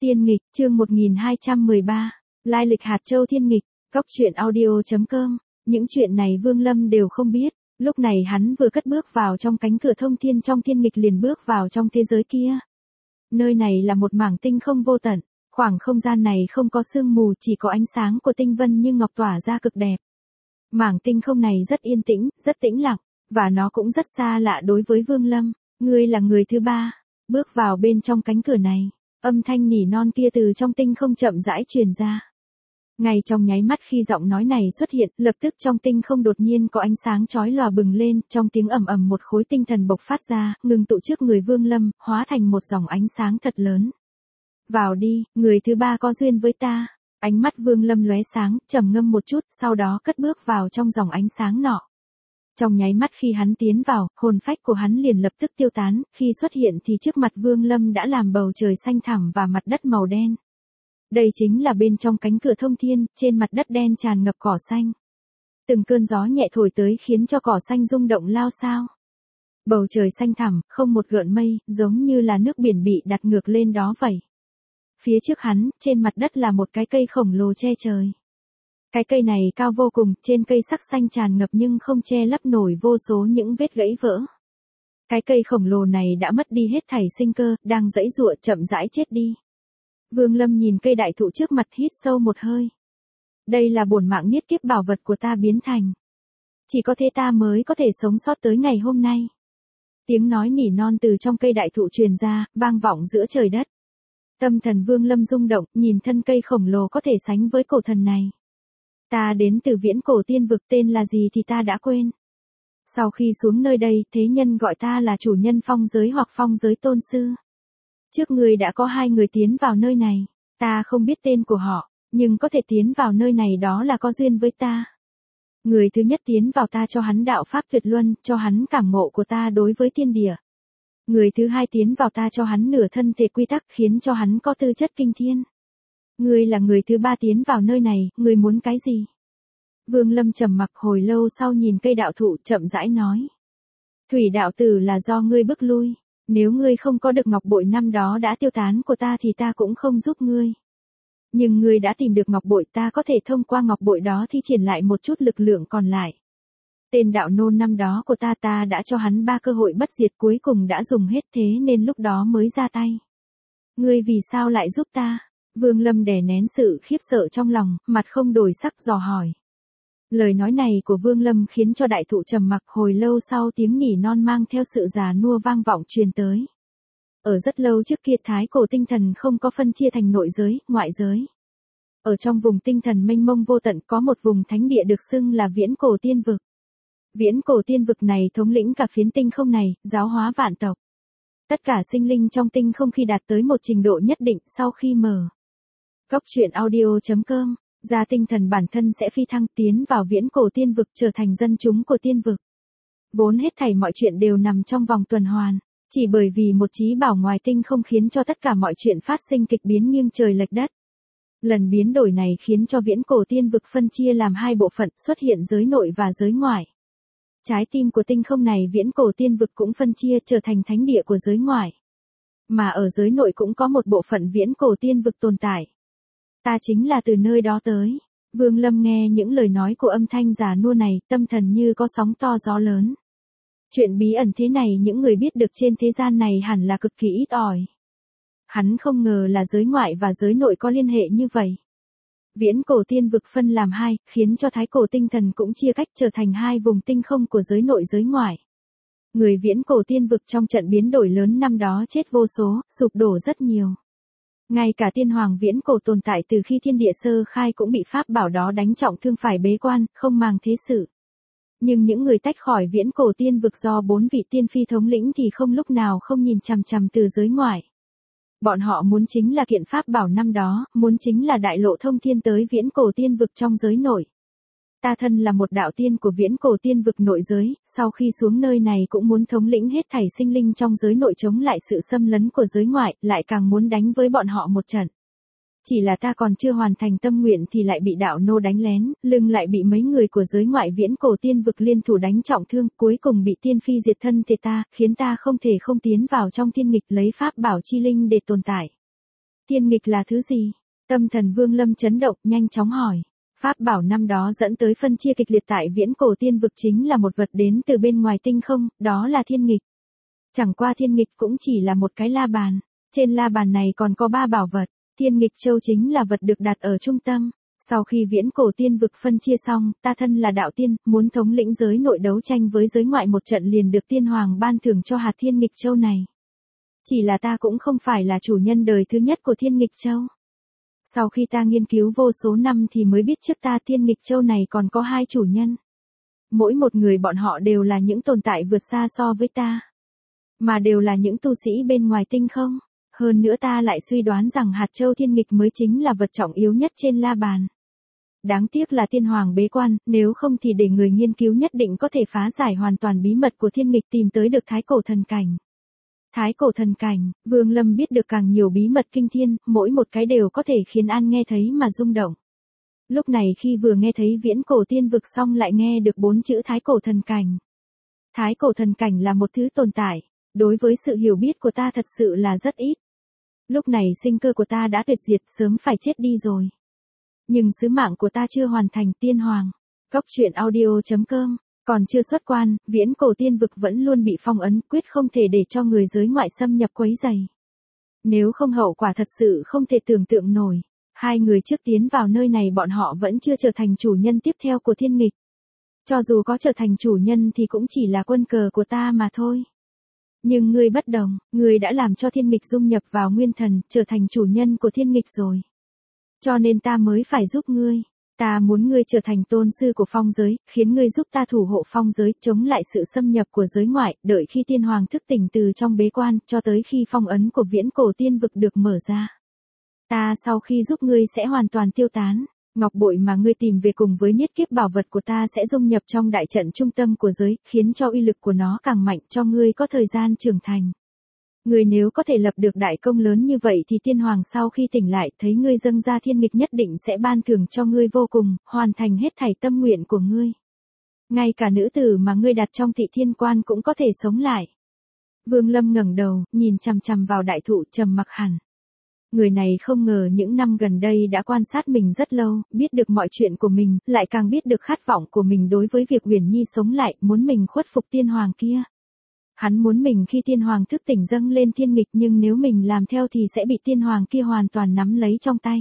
Tiên nghịch, chương 1213, lai lịch hạt châu thiên nghịch, góc truyện audio.com, những chuyện này Vương Lâm đều không biết, lúc này hắn vừa cất bước vào trong cánh cửa thông thiên trong thiên nghịch liền bước vào trong thế giới kia. Nơi này là một mảng tinh không vô tận, khoảng không gian này không có sương mù chỉ có ánh sáng của tinh vân như ngọc tỏa ra cực đẹp. Mảng tinh không này rất yên tĩnh, rất tĩnh lặng, và nó cũng rất xa lạ đối với Vương Lâm, ngươi là người thứ ba, bước vào bên trong cánh cửa này. Âm thanh nỉ non kia từ trong tinh không chậm rãi truyền ra. Ngay trong nháy mắt khi giọng nói này xuất hiện, lập tức trong tinh không đột nhiên có ánh sáng chói lòa bừng lên, trong tiếng ầm ầm một khối tinh thần bộc phát ra, ngừng tụ trước người Vương Lâm, hóa thành một dòng ánh sáng thật lớn. Vào đi, người thứ ba có duyên với ta. Ánh mắt Vương Lâm lóe sáng, trầm ngâm một chút, sau đó cất bước vào trong dòng ánh sáng nọ. Trong nháy mắt khi hắn tiến vào, hồn phách của hắn liền lập tức tiêu tán, khi xuất hiện thì trước mặt Vương Lâm đã làm bầu trời xanh thẳm và mặt đất màu đen. Đây chính là bên trong cánh cửa thông thiên, trên mặt đất đen tràn ngập cỏ xanh. Từng cơn gió nhẹ thổi tới khiến cho cỏ xanh rung động lao xao. Bầu trời xanh thẳm, không một gợn mây, giống như là nước biển bị đặt ngược lên đó vậy. Phía trước hắn, trên mặt đất là một cái cây khổng lồ che trời. Cái cây này cao vô cùng, trên cây sắc xanh tràn ngập nhưng không che lấp nổi vô số những vết gãy vỡ. Cái cây khổng lồ này đã mất đi hết thảy sinh cơ, đang giãy giụa chậm rãi chết đi. Vương Lâm nhìn cây đại thụ trước mặt hít sâu một hơi. Đây là bổn mạng niết kiếp bảo vật của ta biến thành. Chỉ có thế ta mới có thể sống sót tới ngày hôm nay. Tiếng nói nỉ non từ trong cây đại thụ truyền ra, vang vọng giữa trời đất. Tâm thần Vương Lâm rung động, nhìn thân cây khổng lồ có thể sánh với cổ thần này. Ta đến từ viễn cổ tiên vực, tên là gì thì ta đã quên. Sau khi xuống nơi đây, thế nhân gọi ta là chủ nhân phong giới hoặc phong giới tôn sư. Trước người đã có 2 người tiến vào nơi này, ta không biết tên của họ, nhưng có thể tiến vào nơi này đó là có duyên với ta. Người thứ nhất tiến vào ta cho hắn đạo pháp tuyệt luân, cho hắn cảm ngộ của ta đối với thiên địa. Người thứ hai tiến vào ta cho hắn nửa thân thể quy tắc khiến cho hắn có tư chất kinh thiên. Ngươi là người thứ ba tiến vào nơi này, ngươi muốn cái gì? Vương Lâm trầm mặc hồi lâu sau nhìn cây đạo thụ chậm rãi nói. Thủy đạo tử là do ngươi bức lui, nếu ngươi không có được ngọc bội năm đó đã tiêu tán của ta thì ta cũng không giúp ngươi. Nhưng ngươi đã tìm được ngọc bội, ta có thể thông qua ngọc bội đó thi triển lại một chút lực lượng còn lại. Tên đạo nôn năm đó của ta đã cho hắn 3 cơ hội bất diệt cuối cùng đã dùng hết thế nên lúc đó mới ra tay. Ngươi vì sao lại giúp ta? Vương Lâm đè nén sự khiếp sợ trong lòng, mặt không đổi sắc dò hỏi. Lời nói này của Vương Lâm khiến cho đại thụ trầm mặc hồi lâu sau tiếng nỉ non mang theo sự già nua vang vọng truyền tới. Ở rất lâu trước kia thái cổ tinh thần không có phân chia thành nội giới, ngoại giới. Ở trong vùng tinh thần mênh mông vô tận có một vùng thánh địa được xưng là viễn cổ tiên vực. Viễn cổ tiên vực này thống lĩnh cả phiến tinh không này, giáo hóa vạn tộc. Tất cả sinh linh trong tinh không khi đạt tới một trình độ nhất định sau khi mở góc truyện audio.com, ra tinh thần bản thân sẽ phi thăng tiến vào viễn cổ tiên vực trở thành dân chúng của tiên vực. Vốn hết thảy mọi chuyện đều nằm trong vòng tuần hoàn, chỉ bởi vì một chí bảo ngoài tinh không khiến cho tất cả mọi chuyện phát sinh kịch biến nghiêng trời lệch đất. Lần biến đổi này khiến cho viễn cổ tiên vực phân chia làm 2 bộ phận, xuất hiện giới nội và giới ngoại. Trái tim của tinh không này viễn cổ tiên vực cũng phân chia trở thành thánh địa của giới ngoại. Mà ở giới nội cũng có một bộ phận viễn cổ tiên vực tồn tại. Ta chính là từ nơi đó tới. Vương Lâm nghe những lời nói của âm thanh già nua này, tâm thần như có sóng to gió lớn. Chuyện bí ẩn thế này những người biết được trên thế gian này hẳn là cực kỳ ít ỏi. Hắn không ngờ là giới ngoại và giới nội có liên hệ như vậy. Viễn cổ tiên vực phân làm 2, khiến cho thái cổ tinh thần cũng chia cách trở thành 2 vùng tinh không của giới nội giới ngoại. Người viễn cổ tiên vực trong trận biến đổi lớn năm đó chết vô số, sụp đổ rất nhiều. Ngay cả tiên hoàng viễn cổ tồn tại từ khi thiên địa sơ khai cũng bị pháp bảo đó đánh trọng thương phải bế quan, không màng thế sự. Nhưng những người tách khỏi viễn cổ tiên vực do 4 vị tiên phi thống lĩnh thì không lúc nào không nhìn chằm chằm từ giới ngoại. Bọn họ muốn chính là kiện pháp bảo năm đó, muốn chính là đại lộ thông thiên tới viễn cổ tiên vực trong giới nội. Ta thân là một đạo tiên của viễn cổ tiên vực nội giới, sau khi xuống nơi này cũng muốn thống lĩnh hết thảy sinh linh trong giới nội chống lại sự xâm lấn của giới ngoại, lại càng muốn đánh với bọn họ một trận. Chỉ là ta còn chưa hoàn thành tâm nguyện thì lại bị đạo nô đánh lén, lưng lại bị mấy người của giới ngoại viễn cổ tiên vực liên thủ đánh trọng thương, cuối cùng bị tiên phi diệt thân thể ta, khiến ta không thể không tiến vào trong thiên nghịch lấy pháp bảo chi linh để tồn tại. Thiên nghịch là thứ gì? Tâm thần Vương Lâm chấn động, nhanh chóng hỏi. Pháp bảo năm đó dẫn tới phân chia kịch liệt tại viễn cổ tiên vực chính là một vật đến từ bên ngoài tinh không, đó là thiên nghịch. Chẳng qua thiên nghịch cũng chỉ là một cái la bàn. Trên la bàn này còn có 3 bảo vật. Thiên nghịch châu chính là vật được đặt ở trung tâm. Sau khi viễn cổ tiên vực phân chia xong, ta thân là đạo tiên, muốn thống lĩnh giới nội đấu tranh với giới ngoại một trận liền được tiên hoàng ban thưởng cho hạt thiên nghịch châu này. Chỉ là ta cũng không phải là chủ nhân đời thứ nhất của thiên nghịch châu. Sau khi ta nghiên cứu vô số năm thì mới biết trước ta thiên nghịch châu này còn có 2 chủ nhân. Mỗi một người bọn họ đều là những tồn tại vượt xa so với ta. Mà đều là những tu sĩ bên ngoài tinh không. Hơn nữa ta lại suy đoán rằng hạt châu thiên nghịch mới chính là vật trọng yếu nhất trên la bàn. Đáng tiếc là tiên hoàng bế quan, nếu không thì để người nghiên cứu nhất định có thể phá giải hoàn toàn bí mật của thiên nghịch tìm tới được thái cổ thần cảnh. Thái cổ thần cảnh, Vương Lâm biết được càng nhiều bí mật kinh thiên, mỗi một cái đều có thể khiến An nghe thấy mà rung động. Lúc này khi vừa nghe thấy viễn cổ tiên vực xong lại nghe được 4 chữ thái cổ thần cảnh. Thái cổ thần cảnh là một thứ tồn tại, đối với sự hiểu biết của ta thật sự là rất ít. Lúc này sinh cơ của ta đã tuyệt diệt sớm phải chết đi rồi. Nhưng sứ mạng của ta chưa hoàn thành tiên hoàng. Góc truyện audio.com, còn chưa xuất quan, viễn cổ tiên vực vẫn luôn bị phong ấn, quyết không thể để cho người giới ngoại xâm nhập quấy rầy. Nếu không hậu quả thật sự không thể tưởng tượng nổi. 2 người trước tiến vào nơi này bọn họ vẫn chưa trở thành chủ nhân tiếp theo của thiên nghịch. Cho dù có trở thành chủ nhân thì cũng chỉ là quân cờ của ta mà thôi. Nhưng ngươi bất đồng, ngươi đã làm cho thiên nghịch dung nhập vào nguyên thần, trở thành chủ nhân của thiên nghịch rồi. Cho nên ta mới phải giúp ngươi. Ta muốn ngươi trở thành tôn sư của phong giới, khiến ngươi giúp ta thủ hộ phong giới, chống lại sự xâm nhập của giới ngoại, đợi khi tiên hoàng thức tỉnh từ trong bế quan, cho tới khi phong ấn của viễn cổ tiên vực được mở ra. Ta sau khi giúp ngươi sẽ hoàn toàn tiêu tán. Ngọc bội mà ngươi tìm về cùng với niết kiếp bảo vật của ta sẽ dung nhập trong đại trận trung tâm của giới, khiến cho uy lực của nó càng mạnh cho ngươi có thời gian trưởng thành. Ngươi nếu có thể lập được đại công lớn như vậy thì tiên hoàng sau khi tỉnh lại thấy ngươi dâng ra thiên nghịch nhất định sẽ ban thưởng cho ngươi vô cùng, hoàn thành hết thảy tâm nguyện của ngươi. Ngay cả nữ tử mà ngươi đặt trong Tị Thiên Quan cũng có thể sống lại. Vương Lâm ngẩng đầu, nhìn chằm chằm vào đại thụ trầm mặc hẳn. Người này không ngờ những năm gần đây đã quan sát mình rất lâu, biết được mọi chuyện của mình, lại càng biết được khát vọng của mình đối với việc Uyển Nhi sống lại, muốn mình khuất phục tiên hoàng kia. Hắn muốn mình khi tiên hoàng thức tỉnh dâng lên thiên nghịch nhưng nếu mình làm theo thì sẽ bị tiên hoàng kia hoàn toàn nắm lấy trong tay.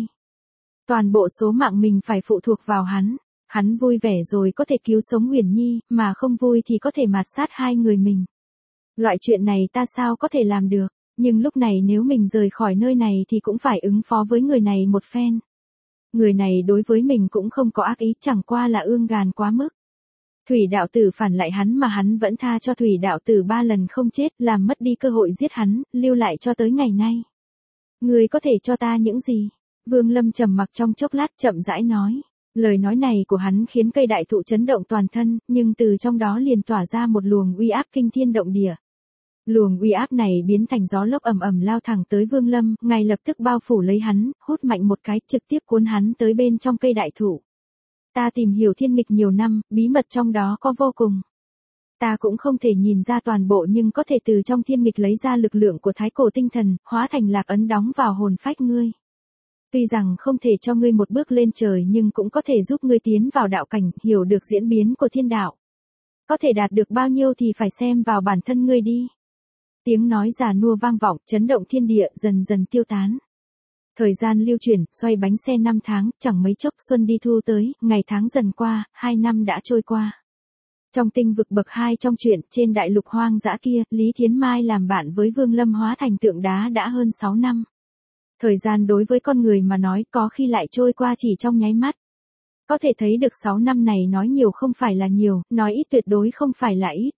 Toàn bộ số mạng mình phải phụ thuộc vào hắn. Hắn vui vẻ rồi có thể cứu sống Uyển Nhi, mà không vui thì có thể mạt sát 2 người mình. Loại chuyện này ta sao có thể làm được, nhưng lúc này nếu mình rời khỏi nơi này thì cũng phải ứng phó với người này một phen. Người này đối với mình cũng không có ác ý, chẳng qua là ương gàn quá mức. Thủy đạo tử phản lại hắn mà hắn vẫn tha cho Thủy đạo tử 3 lần không chết, làm mất đi cơ hội giết hắn, lưu lại cho tới ngày nay. Ngươi có thể cho ta những gì? Vương Lâm trầm mặc trong chốc lát chậm rãi nói. Lời nói này của hắn khiến cây đại thụ chấn động toàn thân, nhưng từ trong đó liền tỏa ra một luồng uy áp kinh thiên động địa. Luồng uy áp này biến thành gió lốc ầm ầm lao thẳng tới Vương Lâm, ngay lập tức bao phủ lấy hắn, hút mạnh một cái, trực tiếp cuốn hắn tới bên trong cây đại thụ. Ta tìm hiểu thiên nghịch nhiều năm, bí mật trong đó có vô cùng. Ta cũng không thể nhìn ra toàn bộ nhưng có thể từ trong thiên nghịch lấy ra lực lượng của thái cổ tinh thần, hóa thành lạc ấn đóng vào hồn phách ngươi. Tuy rằng không thể cho ngươi một bước lên trời nhưng cũng có thể giúp ngươi tiến vào đạo cảnh, hiểu được diễn biến của thiên đạo. Có thể đạt được bao nhiêu thì phải xem vào bản thân ngươi đi. Tiếng nói già nua vang vọng, chấn động thiên địa, dần dần tiêu tán. Thời gian lưu chuyển, xoay bánh xe 5 tháng, chẳng mấy chốc xuân đi thu tới, ngày tháng dần qua, 2 năm đã trôi qua. Trong tinh vực bậc 2 trong truyện, trên đại lục hoang dã kia, Lý Thiến Mai làm bạn với Vương Lâm hóa thành tượng đá đã hơn 6 năm. Thời gian đối với con người mà nói có khi lại trôi qua chỉ trong nháy mắt. Có thể thấy được 6 năm này nói nhiều không phải là nhiều, nói ít tuyệt đối không phải là ít.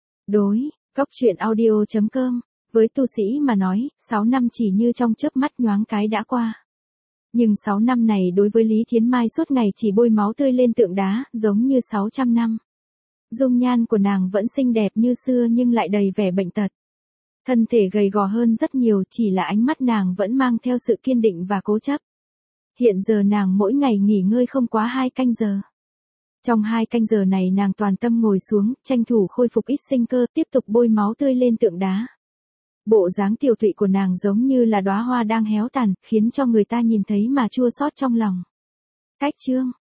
Góc truyện audio.com, với tu sĩ mà nói, 6 năm chỉ như trong chớp mắt nhoáng cái đã qua. Nhưng 6 năm này đối với Lý Thiến Mai suốt ngày chỉ bôi máu tươi lên tượng đá, giống như 600 năm. Dung nhan của nàng vẫn xinh đẹp như xưa nhưng lại đầy vẻ bệnh tật. Thân thể gầy gò hơn rất nhiều, chỉ là ánh mắt nàng vẫn mang theo sự kiên định và cố chấp. Hiện giờ nàng mỗi ngày nghỉ ngơi không quá 2 canh giờ. Trong 2 canh giờ này nàng toàn tâm ngồi xuống, tranh thủ khôi phục ít sinh cơ, tiếp tục bôi máu tươi lên tượng đá. Bộ dáng tiểu tụy của nàng giống như là đóa hoa đang héo tàn, khiến cho người ta nhìn thấy mà chua xót trong lòng. Cách chương